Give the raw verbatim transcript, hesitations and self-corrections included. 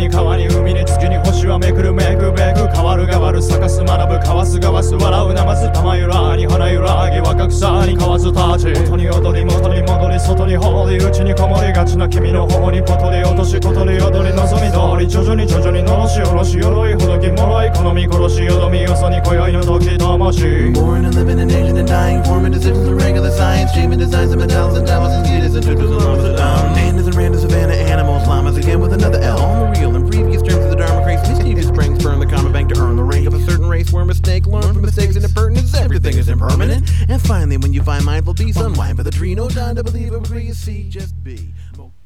に川に海に月に星はめくるめくべく変わる変わる咲かす学ぶ交わす交わす笑うなます玉ゆらに花ゆらぎ若草に交わずたち元に踊り元に戻り外に放り内にこもりがちな君の頬にポトリ落とし小鳥踊り望み通り徐々に徐々にのろしおろし鎧ほどきもろい好み殺しよどみよそに今宵の時魂 Born and living and aging and dying forming decisions of regular science dreaming designs of medallions and diamonds and gears and tutors and lovers of down pandas and random savannah animals llamas again with another L on the real and previous terms of the Dharma craze mischievous springs burn the common bank to earn the rank of a certain race where mistake learn from mistakes and impertinence everything is impermanent and finally when you find mindful peace unwind by the tree no time to believe it would be you see just be